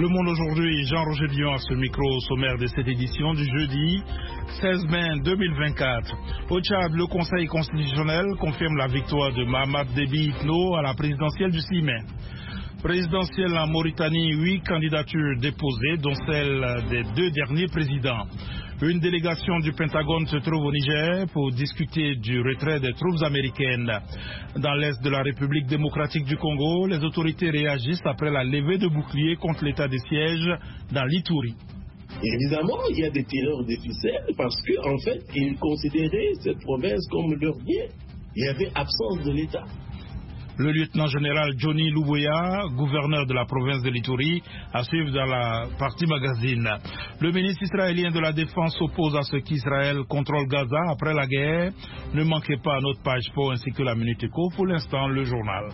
Le Monde aujourd'hui, Jean-Roger Dion à ce micro au sommaire de cette édition du jeudi 16 mai 2024. Au Tchad, le Conseil constitutionnel confirme la victoire de Mahamat Déby Itno à la présidentielle du 6 mai. Présidentielle en Mauritanie, 8 candidatures déposées, dont celle des 2 derniers présidents. Une délégation du Pentagone se trouve au Niger pour discuter du retrait des troupes américaines. Dans l'est de la République démocratique du Congo, les autorités réagissent après la levée de boucliers contre l'état de siège dans l'Ituri. Évidemment, il y a des tireurs de ficelles parce qu'en fait, ils considéraient cette province comme leur bien. Il y avait absence de l'État. Le lieutenant-général Johnny Luboya, gouverneur de la province de l'Ituri, à suivre dans la partie magazine. Le ministre israélien de la Défense s'oppose à ce qu'Israël contrôle Gaza après la guerre. Ne manquez pas notre page Sport ainsi que la Minute Éco. Pour l'instant, le journal.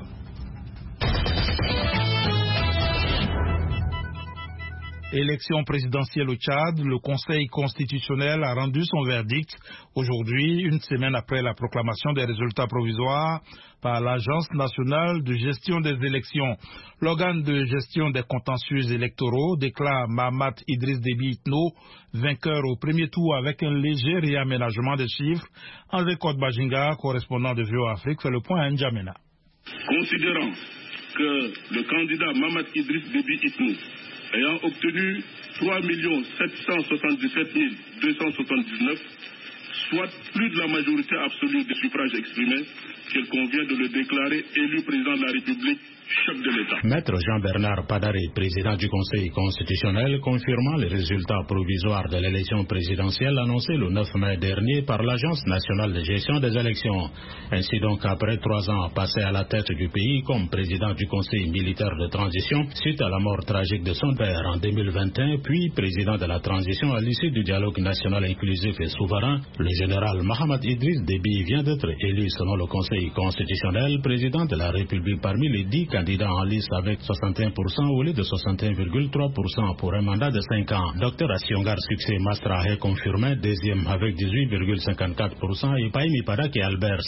Élection présidentielle au Tchad, le Conseil constitutionnel a rendu son verdict aujourd'hui, une semaine après la proclamation des résultats provisoires par l'Agence nationale de gestion des élections. L'organe de gestion des contentieux électoraux déclare Mahamat Idriss Déby Itno vainqueur au premier tour avec un léger réaménagement des chiffres. André Kodbajinga, correspondant de VOA Afrique, fait le point à N'Djamena. Considérant que le candidat Mahamat Idriss Déby Itno ayant obtenu 3 777 279, soit plus de la majorité absolue des suffrages exprimés, qu'il convient de le déclarer élu président de la République, chef de l'État. Maître Jean-Bernard Padare, président du Conseil constitutionnel, confirmant les résultats provisoires de l'élection présidentielle annoncés le 9 mai dernier par l'Agence nationale de gestion des élections. Ainsi donc, après 3 ans passés à la tête du pays comme président du Conseil militaire de transition, suite à la mort tragique de son père en 2021, puis président de la transition à l'issue du dialogue national inclusif et souverain, le général Mahamat Idriss Déby vient d'être élu selon le Conseil constitutionnel président de la République parmi les 10 candidats en lice avec 61% au lieu de 61,3% pour un mandat de 5 ans. Dr Assiongar Succès Mastra est confirmé deuxième avec 18,54% et Paimi Padaki Albert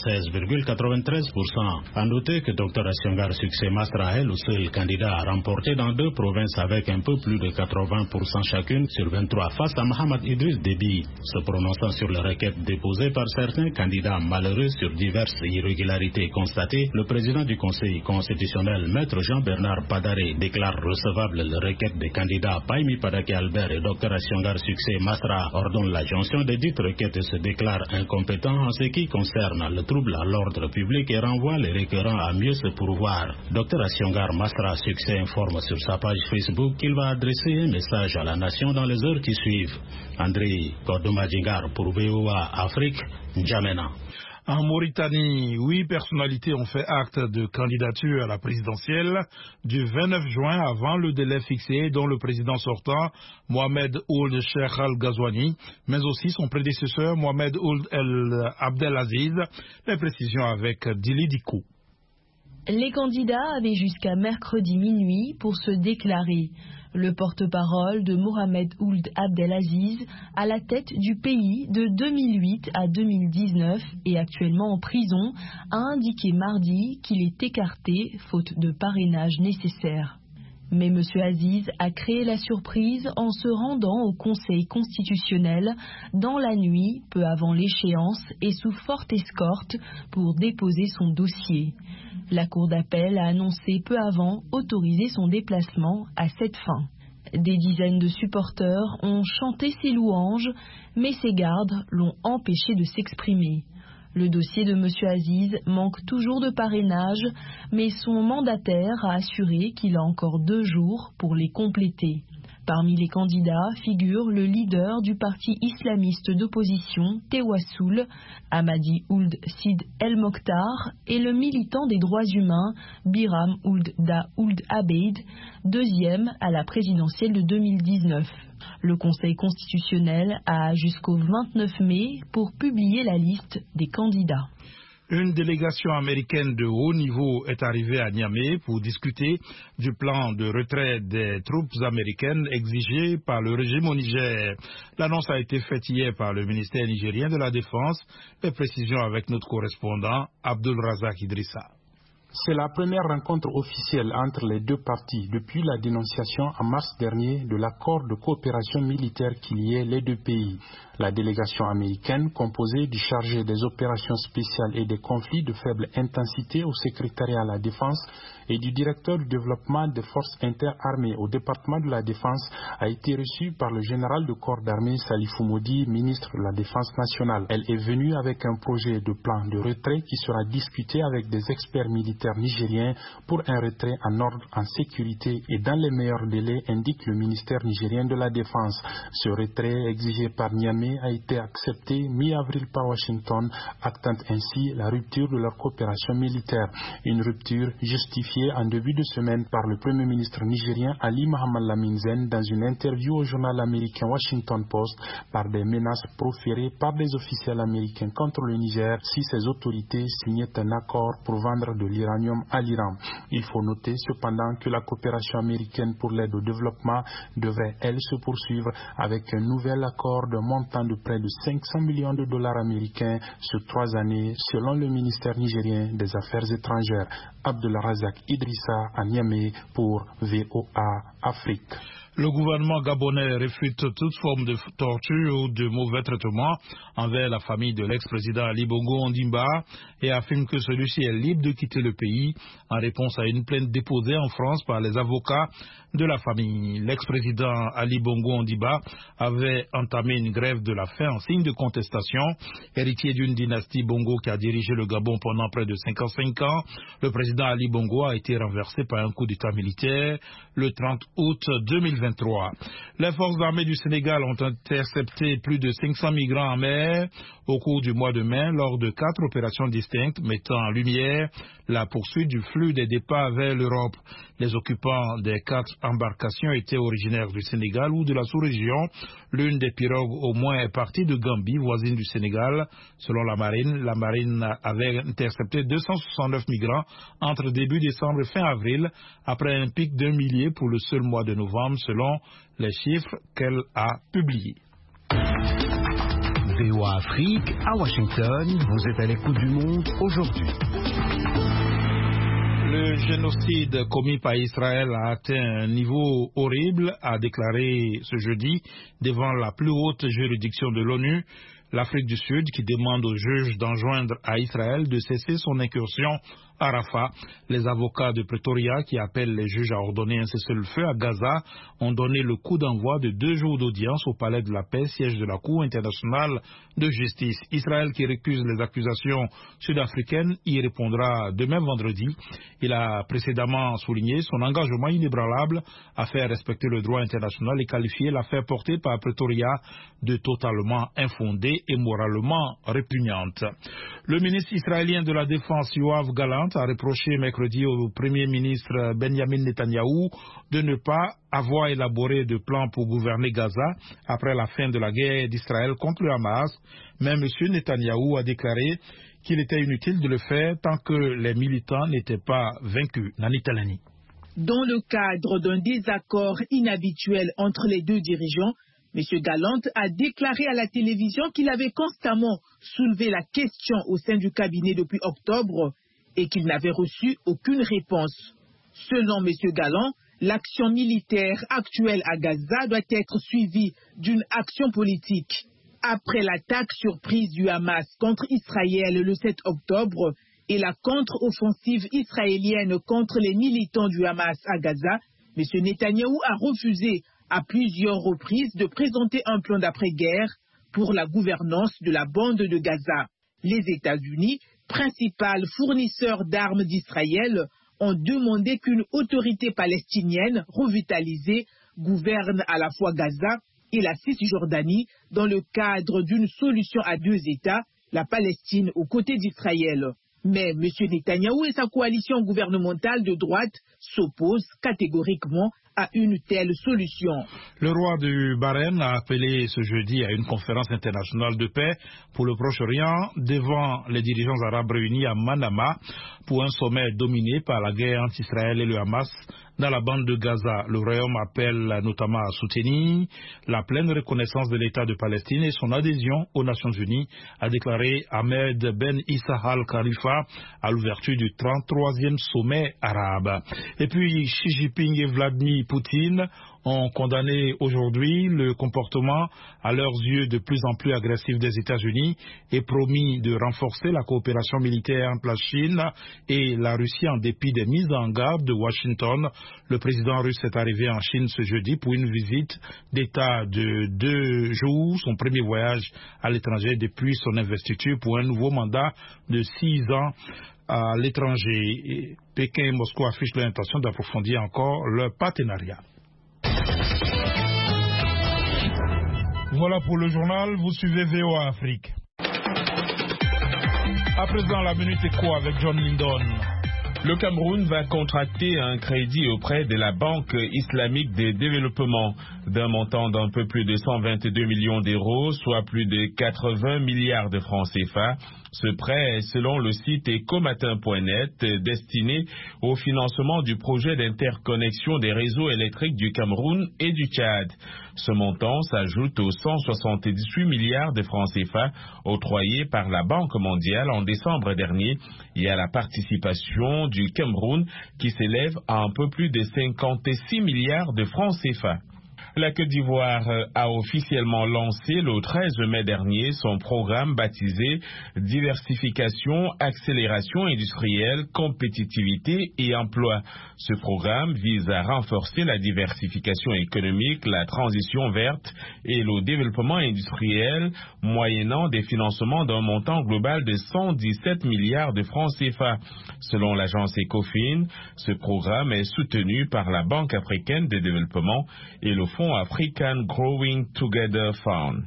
16,93%. À noter que Dr Assiongar Succès Mastra est le seul candidat à remporter dans 2 provinces avec un peu plus de 80% chacune sur 23 face à Mahamat Idriss Déby. Se prononçant sur les requêtes déposées par certains candidats malheureux sur diverses irrégularités constatées, le président du Conseil constitutionnel, Maître Jean-Bernard Padare, déclare recevable les requêtes des candidats Paimi Padaki Albert et Dr Assiongar Succès Mastra, ordonne la jonction des dites requêtes et se déclare incompétent en ce qui concerne le trouble à l'ordre public et renvoie les requérants à mieux se pourvoir. Dr Assiongar Mastra Succès informe sur sa page Facebook qu'il va adresser un message à la nation dans les heures qui suivent. André Kodomajingar pour VOA Afrique, N'Djamena. En Mauritanie, 8 personnalités ont fait acte de candidature à la présidentielle du 29 juin avant le délai fixé, dont le président sortant, Mohamed Ould Cheikh Al Ghazouani, mais aussi son prédécesseur, Mohamed Ould El Abdelaziz. Les précisions avec Dili Dikou. Les candidats avaient jusqu'à mercredi minuit pour se déclarer. Le porte-parole de Mohamed Ould Abdelaziz, à la tête du pays de 2008 à 2019 et actuellement en prison, a indiqué mardi qu'il est écarté faute de parrainage nécessaire. Mais M. Aziz a créé la surprise en se rendant au Conseil constitutionnel dans la nuit, peu avant l'échéance et sous forte escorte pour déposer son dossier. La Cour d'appel a annoncé peu avant autoriser son déplacement à cette fin. Des dizaines de supporters ont chanté ses louanges, mais ses gardes l'ont empêché de s'exprimer. Le dossier de M. Aziz manque toujours de parrainage, mais son mandataire a assuré qu'il a encore 2 jours pour les compléter. Parmi les candidats figure le leader du parti islamiste d'opposition, Tewassoul, Hamadi Ould Sid El Mokhtar, et le militant des droits humains, Biram Ould Da Ould Abeid, deuxième à la présidentielle de 2019. Le Conseil constitutionnel a jusqu'au 29 mai pour publier la liste des candidats. Une délégation américaine de haut niveau est arrivée à Niamey pour discuter du plan de retrait des troupes américaines exigé par le régime au Niger. L'annonce a été faite hier par le ministère nigérien de la Défense. Les précisions avec notre correspondant Abdul Razak Idrissa. C'est la première rencontre officielle entre les deux parties depuis la dénonciation en mars dernier de l'accord de coopération militaire qui liait les deux pays. La délégation américaine, composée du chargé des opérations spéciales et des conflits de faible intensité au secrétariat à la défense et du directeur du développement des forces interarmées au département de la défense, a été reçue par le général de corps d'armée Salifou Modi, ministre de la Défense nationale. Elle est venue avec un projet de plan de retrait qui sera discuté avec des experts militaires nigériens pour un retrait en ordre, en sécurité et dans les meilleurs délais, indique le ministère nigérien de la Défense. Ce retrait exigé par Niamey a été accepté mi-avril par Washington, actant ainsi la rupture de leur coopération militaire. Une rupture justifiée en début de semaine par le Premier ministre nigérien Ali Mohamed Lamine Zen dans une interview au journal américain Washington Post par des menaces proférées par des officiels américains contre le Niger si ces autorités signaient un accord pour vendre de l'uranium à l'Iran. Il faut noter cependant que la coopération américaine pour l'aide au développement devrait, elle, se poursuivre avec un nouvel accord de montant de près de 500 millions de dollars américains sur 3 années, selon le ministère nigérien des Affaires étrangères. Abdelrazak Idrissa à Niamey pour VOA Afrique. Le gouvernement gabonais réfute toute forme de torture ou de mauvais traitement envers la famille de l'ex-président Ali Bongo Ondimba et affirme que celui-ci est libre de quitter le pays en réponse à une plainte déposée en France par les avocats de la famille. L'ex-président Ali Bongo Ondimba avait entamé une grève de la faim en signe de contestation. Héritier d'une dynastie Bongo qui a dirigé le Gabon pendant près de 55 ans, le président Ali Bongo a été renversé par un coup d'État militaire le 30 août 2023. Les forces armées du Sénégal ont intercepté plus de 500 migrants en mer au cours du mois de mai lors de 4 opérations distinctes mettant en lumière la poursuite du flux des départs vers l'Europe. Les occupants des 4 embarcations étaient originaires du Sénégal ou de la sous-région. L'une des pirogues au moins est partie de Gambie, voisine du Sénégal. Selon la marine avait intercepté 269 migrants entre début décembre et fin avril, après un pic d'1 millier pour le seul mois de novembre, selon les chiffres qu'elle a publiés. VOA Afrique, à Washington, vous êtes à l'écoute du monde aujourd'hui. Le génocide commis par Israël a atteint un niveau horrible, a déclaré ce jeudi devant la plus haute juridiction de l'ONU, l'Afrique du Sud, qui demande aux juges d'enjoindre à Israël de cesser son incursion à Rafah. Les avocats de Pretoria, qui appellent les juges à ordonner un cessez-le-feu à Gaza, ont donné le coup d'envoi de 2 jours d'audience au Palais de la Paix, siège de la Cour internationale de justice. Israël, qui récuse les accusations sud-africaines, y répondra demain vendredi. Il a précédemment souligné son engagement inébranlable à faire respecter le droit international et qualifié l'affaire portée par Pretoria de totalement infondée et moralement répugnante. Le ministre israélien de la Défense, Yoav Gallant, a reproché mercredi au Premier ministre Benjamin Netanyahou de ne pas avoir élaboré de plan pour gouverner Gaza après la fin de la guerre d'Israël contre le Hamas. Mais M. Netanyahou a déclaré qu'il était inutile de le faire tant que les militants n'étaient pas vaincus. Nani Talani. Dans le cadre d'un désaccord inhabituel entre les deux dirigeants, M. Gallant a déclaré à la télévision qu'il avait constamment soulevé la question au sein du cabinet depuis octobre et qu'il n'avait reçu aucune réponse. Selon M. Gallant, l'action militaire actuelle à Gaza doit être suivie d'une action politique. Après l'attaque surprise du Hamas contre Israël le 7 octobre et la contre-offensive israélienne contre les militants du Hamas à Gaza, M. Netanyahou a refusé à plusieurs reprises de présenter un plan d'après-guerre pour la gouvernance de la bande de Gaza. Les États-Unis, principal fournisseur d'armes d'Israël, ont demandé qu'une autorité palestinienne revitalisée gouverne à la fois Gaza et la Cisjordanie dans le cadre d'une solution à 2 États, la Palestine aux côtés d'Israël. Mais M. Netanyahou et sa coalition gouvernementale de droite s'opposent catégoriquement à une telle solution. Le roi du Bahreïn a appelé ce jeudi à une conférence internationale de paix pour le Proche-Orient devant les dirigeants arabes réunis à Manama pour un sommet dominé par la guerre entre Israël et le Hamas dans la bande de Gaza. Le Royaume appelle notamment à soutenir la pleine reconnaissance de l'État de Palestine et son adhésion aux Nations Unies, a déclaré Ahmed Ben Issa al-Khalifa à l'ouverture du 33e sommet arabe. Et puis Xi Jinping et Vladimir Poutine ont condamné aujourd'hui le comportement à leurs yeux de plus en plus agressif des États-Unis et promis de renforcer la coopération militaire entre la Chine et la Russie en dépit des mises en garde de Washington. Le président russe est arrivé en Chine ce jeudi pour une visite d'État de 2 jours, son premier voyage à l'étranger depuis son investiture pour un nouveau mandat de 6 ans à l'étranger. Pékin et Moscou affichent l'intention d'approfondir encore leur partenariat. Voilà pour le journal, vous suivez VOA Afrique. À présent, la minute éco avec John Lindon. Le Cameroun va contracter un crédit auprès de la Banque islamique de développement d'un montant d'un peu plus de 122 millions d'euros, soit plus de 80 milliards de francs CFA. Ce prêt est, selon le site ecomatin.net, destiné au financement du projet d'interconnexion des réseaux électriques du Cameroun et du Tchad. Ce montant s'ajoute aux 178 milliards de francs CFA octroyés par la Banque mondiale en décembre dernier et à la participation du Cameroun qui s'élève à un peu plus de 56 milliards de francs CFA. La Côte d'Ivoire a officiellement lancé le 13 mai dernier son programme baptisé Diversification, Accélération industrielle, Compétitivité et Emploi. Ce programme vise à renforcer la diversification économique, la transition verte et le développement industriel, moyennant des financements d'un montant global de 117 milliards de francs CFA. Selon l'agence Ecofin, ce programme est soutenu par la Banque africaine de développement et le Fonds African Growing Together Fund.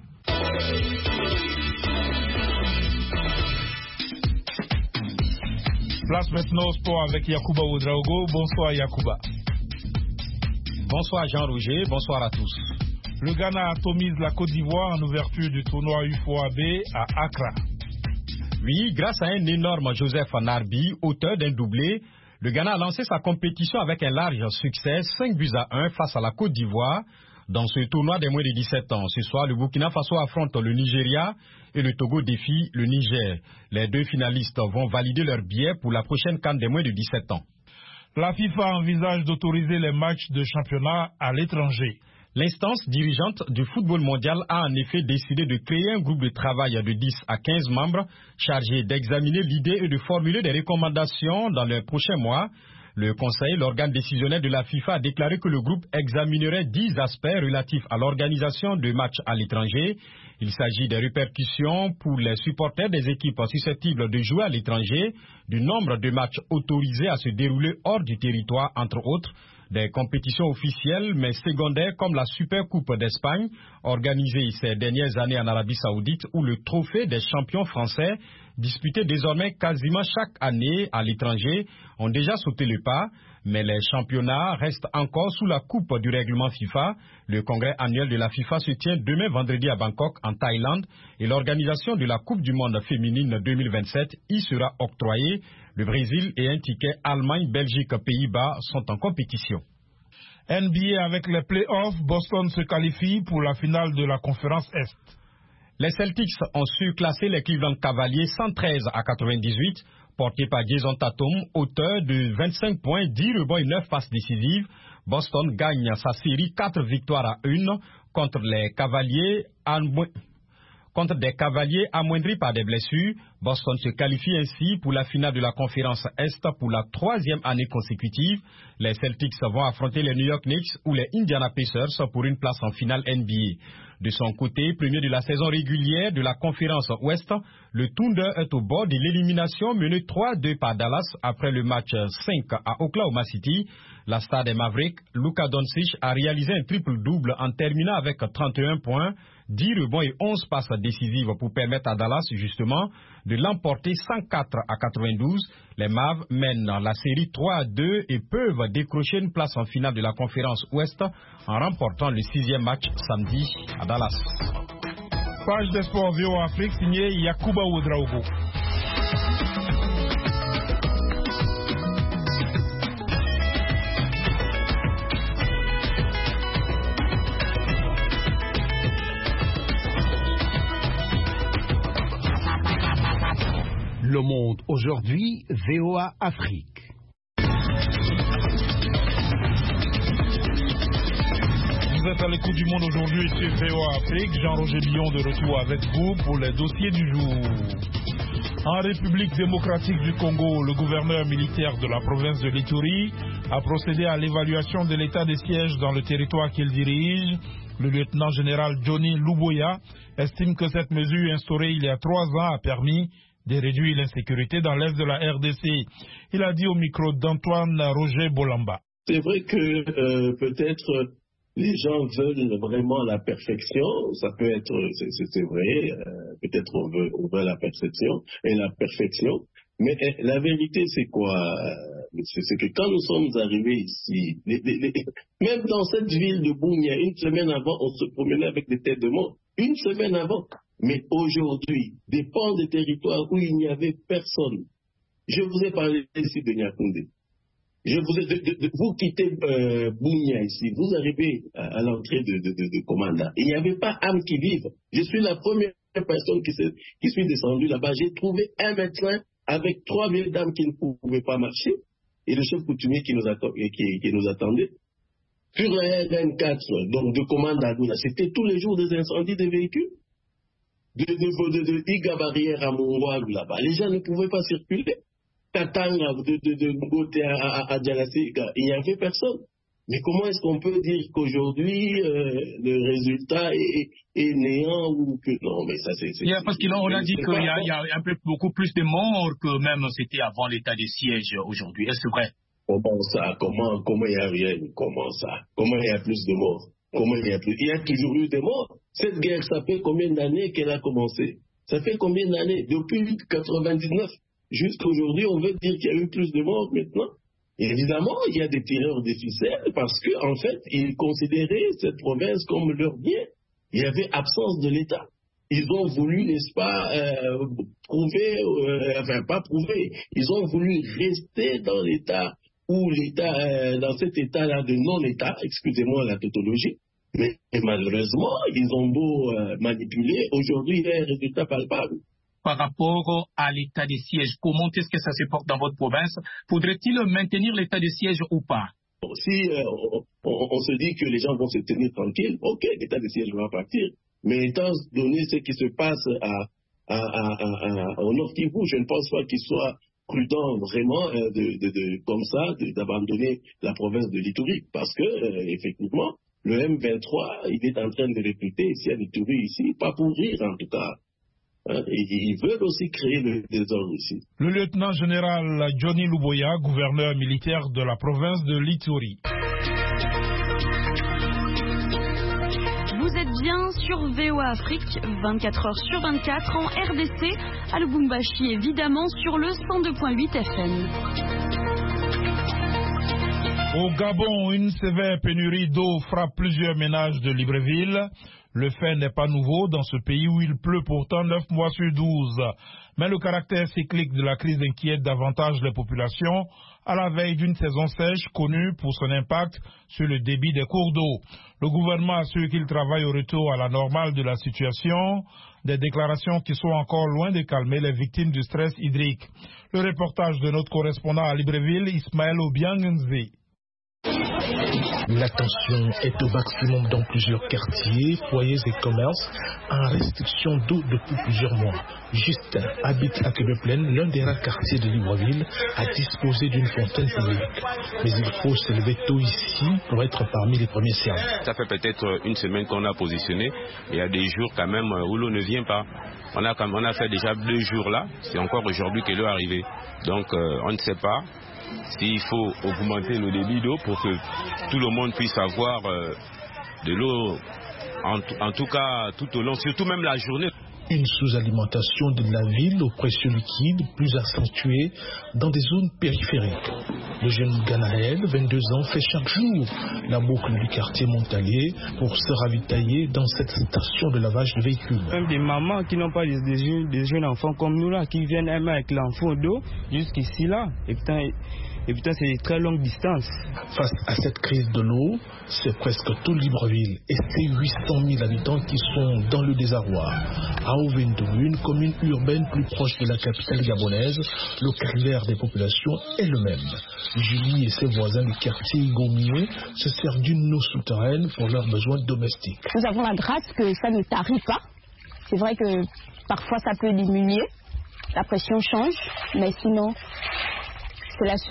Place maintenant au sport avec Yacouba Ouedraogo. Bonsoir Yacouba. Bonsoir Jean-Roger, bonsoir à tous. Le Ghana atomise la Côte d'Ivoire en ouverture du tournoi UFOAB à Accra. Oui, grâce à un énorme Joseph Narbi, auteur d'un doublé, le Ghana a lancé sa compétition avec un large succès, 5-1 face à la Côte d'Ivoire, dans ce tournoi des moins de 17 ans. Ce soir, le Burkina Faso affronte le Nigeria et le Togo défie le Niger. Les deux finalistes vont valider leur billet pour la prochaine CAN des moins de 17 ans. La FIFA envisage d'autoriser les matchs de championnat à l'étranger. L'instance dirigeante du football mondial a en effet décidé de créer un groupe de travail de 10 à 15 membres chargé d'examiner l'idée et de formuler des recommandations dans les prochains mois. Le Conseil, l'organe décisionnel de la FIFA, a déclaré que le groupe examinerait 10 aspects relatifs à l'organisation de matchs à l'étranger. Il s'agit des répercussions pour les supporters des équipes susceptibles de jouer à l'étranger, du nombre de matchs autorisés à se dérouler hors du territoire, entre autres, des compétitions officielles mais secondaires comme la Super Coupe d'Espagne, organisée ces dernières années en Arabie Saoudite, ou le Trophée des champions français, disputé désormais quasiment chaque année à l'étranger, ont déjà sauté le pas, mais les championnats restent encore sous la coupe du règlement FIFA. Le congrès annuel de la FIFA se tient demain vendredi à Bangkok, en Thaïlande, et l'organisation de la Coupe du monde féminine 2027 y sera octroyée. Le Brésil et un ticket Allemagne, Belgique, Pays-Bas sont en compétition. NBA avec les playoffs, Boston se qualifie pour la finale de la conférence Est. Les Celtics ont surclassé les Cleveland Cavaliers 113 à 98, portés par Jason Tatum, auteur de 25 points, 10 rebonds et 9 passes décisives. Boston gagne sa série 4 victoires à 1 contre des Cavaliers amoindris par des blessures. Boston se qualifie ainsi pour la finale de la conférence Est pour la 3e année consécutive. Les Celtics vont affronter les New York Knicks ou les Indiana Pacers pour une place en finale NBA. De son côté, premier de la saison régulière de la conférence Ouest, le Thunder est au bord de l'élimination, mené 3-2 par Dallas après le match 5 à Oklahoma City. La star des Mavericks, Luka Doncic, a réalisé un triple-double en terminant avec 31 points, 10 rebonds et 11 passes décisives pour permettre à Dallas, justement, de l'emporter 104 à 92. Les Mavs mènent la série 3-2 et peuvent décrocher une place en finale de la conférence Ouest en remportant le 6e match samedi à Dallas. Page des sports VOA Afrique signée Yacouba Ouedraogo. Le Monde aujourd'hui, VOA Afrique. Vous êtes à l'écoute du Monde aujourd'hui sur VOA Afrique. Jean-Roger Billon de retour avec vous pour les dossiers du jour. En République démocratique du Congo, le gouverneur militaire de la province de l'Ituri a procédé à l'évaluation de l'état des sièges dans le territoire qu'il dirige. Le lieutenant-général Johnny Luboya estime que cette mesure instaurée il y a 3 ans a permis de réduire l'insécurité dans l'est de la RDC. Il a dit au micro d'Antoine Roger Bolamba. C'est vrai que peut-être les gens veulent vraiment la perfection. Ça peut être, c'est vrai, peut-être on veut la perception et la perfection. Mais la vérité, c'est quoi? C'est que quand nous sommes arrivés ici, même dans cette ville de Bunia, une semaine avant, on se promenait avec des têtes de mort. Une semaine avant. Mais aujourd'hui, des pans de territoires où il n'y avait personne. Je vous ai parlé ici de Niakoundé. Vous quittez Bunia ici, vous arrivez à l'entrée de Komanda. Il n'y avait pas âme qui vive. Je suis la première personne qui suis descendue là-bas. J'ai trouvé un médecin avec 3 vieilles dames qui ne pouvaient pas marcher et le chef coutumier qui nous attendait. Sur la RN4, donc de Komanda à Doula, c'était tous les jours des incendies de véhicules. De Iga Barrière à Mongouag là-bas. Les gens ne pouvaient pas circuler. Katanga, de Ngote à Djalasi, il n'y avait personne. Mais comment est-ce qu'on peut dire qu'aujourd'hui, le résultat est néant ou que... Non, mais ça c'est... Parce qu'on a dit qu'il y a beaucoup plus de morts que même c'était avant l'état de siège aujourd'hui. Est-ce vrai? Comment ça? Comment il y a rien? Comment ça? Comment il y a plus de morts? Comment il y a plus? Il y a toujours eu des morts. Cette guerre, ça fait combien d'années qu'elle a commencé? Ça fait combien d'années? Depuis 1999 jusqu'à aujourd'hui, on veut dire qu'il y a eu plus de morts maintenant. Et évidemment, il y a des tireurs de ficelles parce qu'en fait, ils considéraient cette province comme leur bien. Il y avait absence de l'État. Ils ont voulu, n'est-ce pas, pas prouver, ils ont voulu rester dans l'État ou l'État, dans cet État-là de non-État, excusez-moi la tautologie, mais malheureusement, ils ont beau manipuler, aujourd'hui, il y a un résultat palpable. Par rapport à l'état de siège, comment est-ce que ça se porte dans votre province? Faudrait-il maintenir l'état de siège ou pas? Si on se dit que les gens vont se tenir tranquilles, ok, l'état de siège va partir. Mais étant donné ce qui se passe au Nord Kivu, je ne pense pas qu'il soit prudent vraiment comme ça d'abandonner la province de l'Ituri. Parce que, effectivement, le M23, il est en train de recruter ici à l'Ituri, ici, pas pour rire en tout cas. Ils veulent aussi créer le désordre ici. Le lieutenant-général Johnny Luboya, gouverneur militaire de la province de l'Ituri. Vous êtes bien sur VOA Afrique, 24 heures sur 24 en RDC, à Lubumbashi évidemment sur le 102.8 FM. Au Gabon, une sévère pénurie d'eau frappe plusieurs ménages de Libreville. Le fait n'est pas nouveau dans ce pays où il pleut pourtant 9 mois sur 12. Mais le caractère cyclique de la crise inquiète davantage les populations à la veille d'une saison sèche connue pour son impact sur le débit des cours d'eau. Le gouvernement assure qu'il travaille au retour à la normale de la situation, des déclarations qui sont encore loin de calmer les victimes du stress hydrique. Le reportage de notre correspondant à Libreville, Ismaël Obiang-Nzé. La tension est au maximum dans plusieurs quartiers, foyers et commerces en restriction d'eau depuis plusieurs mois. Justin habite à Québec-Plaine, l'un des rares quartiers de Libreville, à disposer d'une fontaine publique. Mais il faut se lever tôt ici pour être parmi les premiers servis. Ça fait peut-être une semaine qu'on a positionné. Il y a des jours quand même où l'eau ne vient pas. On a fait déjà 2 jours là. C'est encore aujourd'hui que l'eau est arrivée. Donc on ne sait pas s'il faut augmenter le débit d'eau pour que tout le monde puisse avoir de l'eau, en tout cas tout au long, surtout même la journée. Une sous-alimentation de la ville aux précieux liquides plus accentuée dans des zones périphériques. Le jeune Ganaël, 22 ans, fait chaque jour la boucle du quartier Montalier pour se ravitailler dans cette station de lavage de véhicules. Même des mamans qui n'ont pas des jeunes enfants comme nous là, qui viennent aimer avec l'enfant d'eau jusqu'ici là. Et putain, et pourtant c'est de très longue distance. Face à cette crise de l'eau, c'est presque tout Libreville et ses 800 000 habitants qui sont dans le désarroi. À Ovendo, une commune urbaine plus proche de la capitale gabonaise, le critère des populations est le même. Julie et ses voisins du quartier Gomier se servent d'une eau souterraine pour leurs besoins domestiques. Nous avons la grâce que ça ne tarit pas. C'est vrai que parfois ça peut diminuer, la pression change, mais sinon c'est le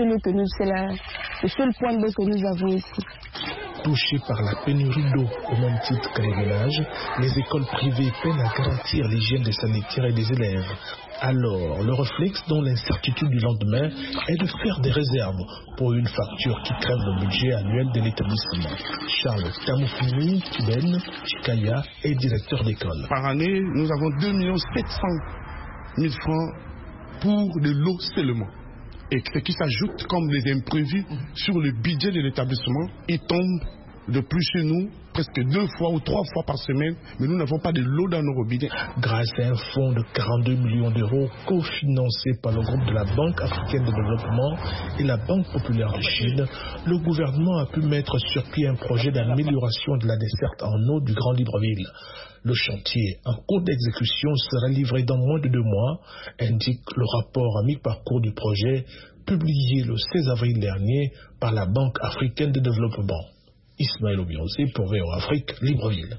seul point d'eau que nous avons ici. Touchés par la pénurie d'eau au même titre que les villages, les écoles privées peinent à garantir l'hygiène des sanitaires et des élèves. Alors, le réflexe dans l'incertitude du lendemain est de faire des réserves pour une facture qui crève le budget annuel de l'établissement. Charles Tamoufini, Kiben, Chikaya est directeur d'école. Par année, nous avons 2 700 000 francs pour de l'eau seulement. Et ce qui s'ajoute comme des imprévus sur le budget de l'établissement, il tombe de plus chez nous, presque 2 fois ou 3 fois par semaine, mais nous n'avons pas de l'eau dans nos robinets. Grâce à un fonds de 42 millions d'euros cofinancé par le groupe de la Banque africaine de développement et la Banque populaire de Chine, le gouvernement a pu mettre sur pied un projet d'amélioration de la desserte en eau du Grand Libreville. Le chantier, en cours d'exécution, sera livré dans moins de 2 mois, indique le rapport à mi-parcours du projet, publié le 16 avril dernier par la Banque africaine de développement. Ismaël Obiosé pour VO Afrique, Libreville.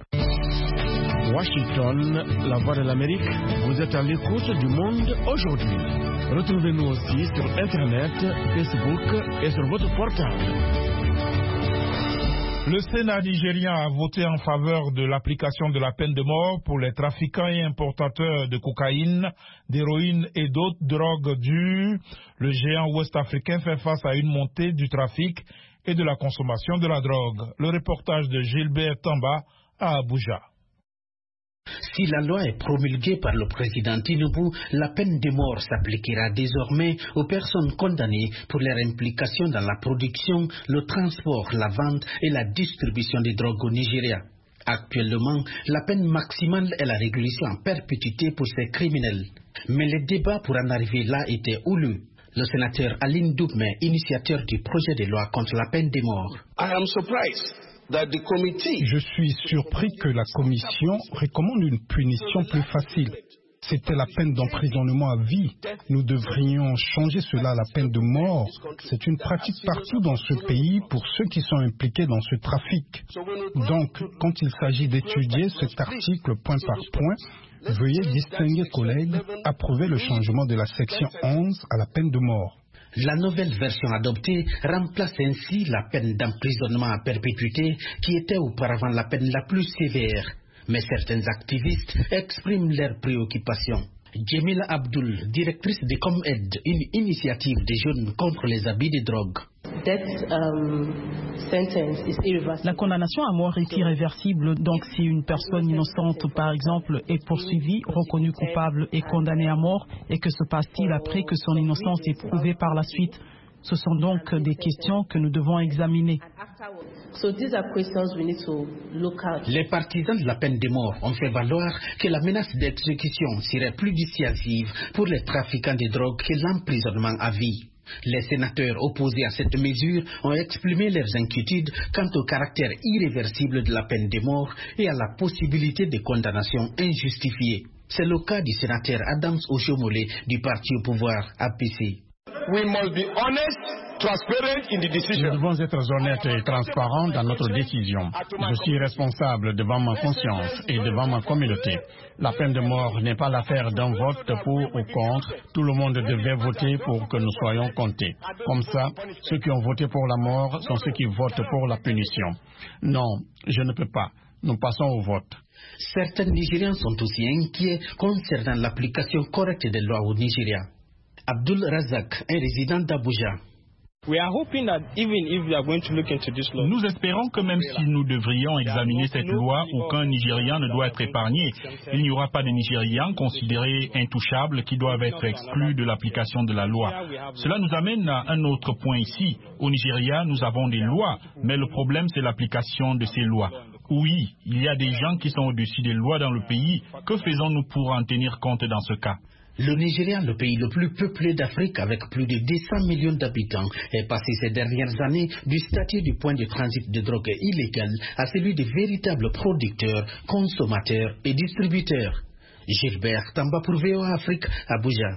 Washington, la voix de l'Amérique, vous êtes à l'écoute du monde aujourd'hui. Retrouvez-nous aussi sur Internet, Facebook et sur votre portable. Le Sénat nigérien a voté en faveur de l'application de la peine de mort pour les trafiquants et importateurs de cocaïne, d'héroïne et d'autres drogues dures. Le géant ouest-africain fait face à une montée du trafic et de la consommation de la drogue. Le reportage de Gilbert Tamba à Abuja. Si la loi est promulguée par le président Tinubu, la peine de mort s'appliquera désormais aux personnes condamnées pour leur implication dans la production, le transport, la vente et la distribution des drogues au Nigeria. Actuellement, la peine maximale est la régulation en perpétuité pour ces criminels. Mais les débats pour en arriver là étaient houleux. Le sénateur Aline Doubme, initiateur du projet de loi contre la peine de mort. Je suis surpris que la Commission recommande une punition plus facile. C'était la peine d'emprisonnement à vie. Nous devrions changer cela à la peine de mort. C'est une pratique partout dans ce pays pour ceux qui sont impliqués dans ce trafic. Donc, quand il s'agit d'étudier cet article point par point, veuillez distinguer, collègues, approuver le changement de la section 11 à la peine de mort. La nouvelle version adoptée remplace ainsi la peine d'emprisonnement à perpétuité qui était auparavant la peine la plus sévère. Mais certains activistes expriment leurs préoccupations. Jemila Abdul, directrice de ComAid, une initiative des jeunes contre les abus de drogue. La condamnation à mort est irréversible, donc si une personne innocente, par exemple, est poursuivie, reconnue coupable et condamnée à mort, et que se passe-t-il après que son innocence est prouvée par la suite? Ce sont donc des questions que nous devons examiner. Les partisans de la peine de mort ont fait valoir que la menace d'exécution serait plus dissuasive pour les trafiquants de drogue que l'emprisonnement à vie. Les sénateurs opposés à cette mesure ont exprimé leurs inquiétudes quant au caractère irréversible de la peine de mort et à la possibilité de condamnation injustifiée. C'est le cas du sénateur Adams Oshomole du parti au pouvoir APC. Nous devons être honnêtes et transparents dans notre décision. Je suis responsable devant ma conscience et devant ma communauté. La peine de mort n'est pas l'affaire d'un vote pour ou contre. Tout le monde devait voter pour que nous soyons comptés. Comme ça, ceux qui ont voté pour la mort sont ceux qui votent pour la punition. Non, je ne peux pas. Nous passons au vote. Certains Nigériens sont aussi inquiets concernant l'application correcte des lois au Nigeria. Abdul Razak, un résident d'Abuja. Nous espérons que même si nous devrions examiner cette loi, aucun Nigérian ne doit être épargné. Il n'y aura pas de Nigérians considérés intouchables qui doivent être exclus de l'application de la loi. Cela nous amène à un autre point ici. Au Nigeria, nous avons des lois, mais le problème c'est l'application de ces lois. Oui, il y a des gens qui sont au-dessus des lois dans le pays. Que faisons-nous pour en tenir compte dans ce cas? Le Nigeria, le pays le plus peuplé d'Afrique avec plus de 200 millions d'habitants, est passé ces dernières années du statut du point de transit de drogue illégale à celui de véritable producteur, consommateur et distributeur. Gilbert Tamba pour VOA Afrique, Abuja.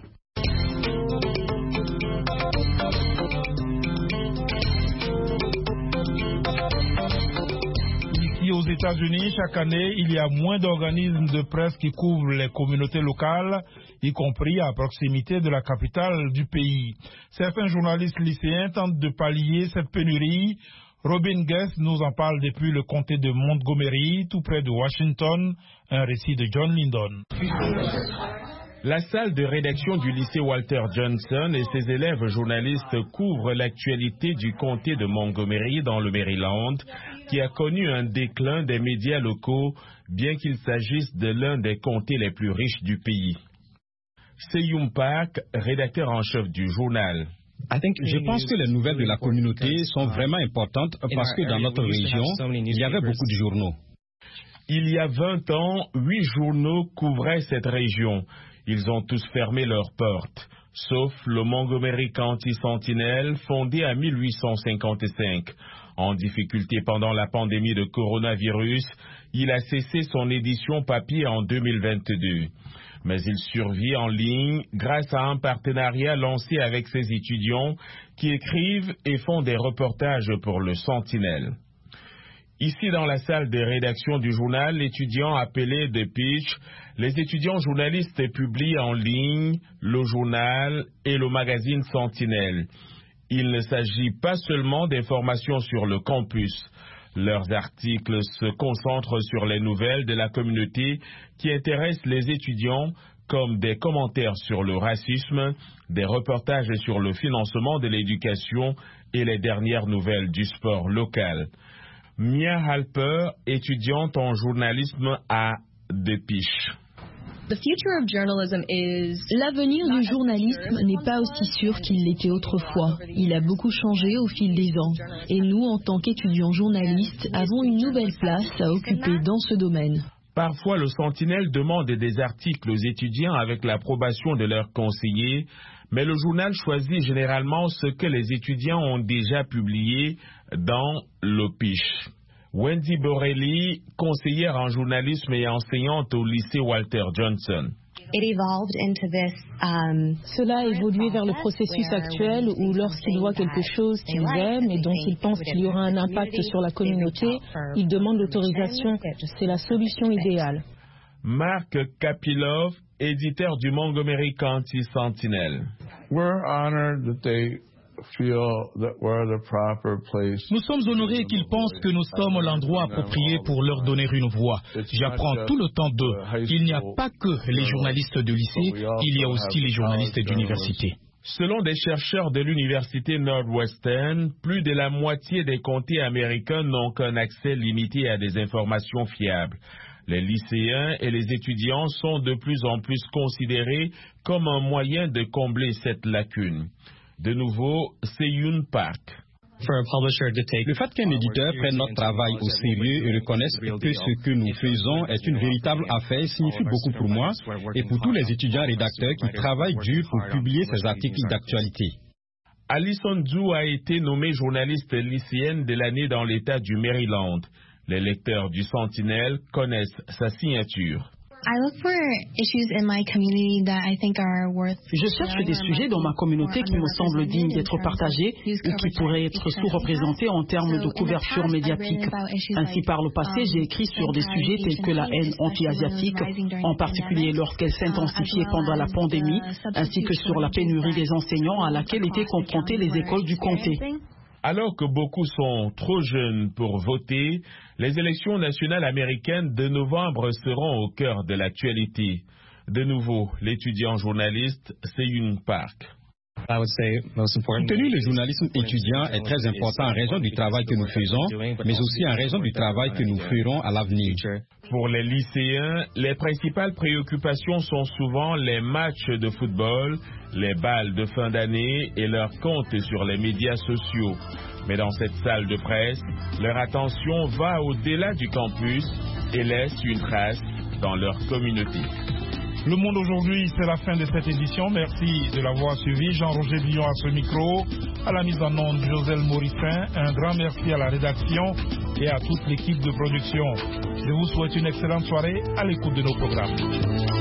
Aux États-Unis, chaque année, il y a moins d'organismes de presse qui couvrent les communautés locales, y compris à proximité de la capitale du pays. Certains journalistes lycéens tentent de pallier cette pénurie. Robin Guest nous en parle depuis le comté de Montgomery, tout près de Washington. Un récit de John Lyndon. La salle de rédaction du lycée Walter Johnson et ses élèves journalistes couvrent l'actualité du comté de Montgomery dans le Maryland, qui a connu un déclin des médias locaux, bien qu'il s'agisse de l'un des comtés les plus riches du pays. Seyum Park, rédacteur en chef du journal. Je pense que les nouvelles de la communauté sont vraiment importantes parce que dans notre région, il y avait beaucoup de journaux. Il y a 20 ans, 8 journaux couvraient cette région. Ils ont tous fermé leurs portes, sauf le Montgomery County Sentinel, fondé en 1855. En difficulté pendant la pandémie de coronavirus, il a cessé son édition papier en 2022. Mais il survit en ligne grâce à un partenariat lancé avec ses étudiants qui écrivent et font des reportages pour le Sentinel. Ici, dans la salle de rédaction du journal, l'étudiant appelé The Pitch, les étudiants journalistes publient en ligne le journal et le magazine Sentinel. Il ne s'agit pas seulement d'informations sur le campus. Leurs articles se concentrent sur les nouvelles de la communauté qui intéressent les étudiants, comme des commentaires sur le racisme, des reportages sur le financement de l'éducation et les dernières nouvelles du sport local. Mia Halper, étudiante en journalisme à The Pitch. L'avenir du journalisme n'est pas aussi sûr qu'il l'était autrefois. Il a beaucoup changé au fil des ans. Et nous, en tant qu'étudiants journalistes, avons une nouvelle place à occuper dans ce domaine. Parfois, le Sentinel demande des articles aux étudiants avec l'approbation de leurs conseillers, mais le journal choisit généralement ce que les étudiants ont déjà publié dans le pitch. Wendy Borelli, conseillère en journalisme et enseignante au lycée Walter Johnson. Cela a évolué vers le processus actuel où lorsqu'ils voient quelque chose qu'ils aiment et dont ils pensent qu'il y aura un impact sur la communauté, ils demandent l'autorisation. C'est la solution idéale. Mark Kapilov, éditeur du Montgomery County Sentinel. Nous sommes honorés qu'ils pensent que nous sommes l'endroit approprié pour leur donner une voix. J'apprends tout le temps d'eux. Il n'y a pas que les journalistes de lycée, il y a aussi les journalistes d'université. Selon des chercheurs de l'université Northwestern, plus de la moitié des comtés américains n'ont qu'un accès limité à des informations fiables. Les lycéens et les étudiants sont de plus en plus considérés comme un moyen de combler cette lacune. De nouveau, Seyun Park. Le fait qu'un éditeur prenne notre travail au sérieux et reconnaisse que ce que nous faisons est une véritable affaire signifie beaucoup pour moi et pour tous les étudiants rédacteurs qui travaillent dur pour publier ces articles d'actualité. Alison Zhu a été nommée journaliste lycéenne de l'année dans l'État du Maryland. Les lecteurs du Sentinel connaissent sa signature. Je cherche des sujets dans ma communauté qui me semblent dignes d'être partagés ou qui pourraient être sous-représentés en termes de couverture médiatique. Ainsi, par le passé, j'ai écrit sur des sujets tels que la haine anti-asiatique, en particulier lorsqu'elle s'intensifiait pendant la pandémie, ainsi que sur la pénurie des enseignants à laquelle étaient confrontées les écoles du comté. Alors que beaucoup sont trop jeunes pour voter, les élections nationales américaines de novembre seront au cœur de l'actualité. De nouveau, l'étudiant journaliste Seyun Park. Soutenir le journalisme étudiant est très important en raison du travail que nous faisons, mais aussi en raison du travail que nous ferons à l'avenir. Pour les lycéens, les principales préoccupations sont souvent les matchs de football, les balles de fin d'année et leurs comptes sur les médias sociaux. Mais dans cette salle de presse, leur attention va au-delà du campus et laisse une trace dans leur communauté. Le Monde aujourd'hui, c'est la fin de cette édition. Merci de l'avoir suivi. Jean-Roger Villon à ce micro, à la mise en onde Joselle Morissin. Un grand merci à la rédaction et à toute l'équipe de production. Je vous souhaite une excellente soirée à l'écoute de nos programmes.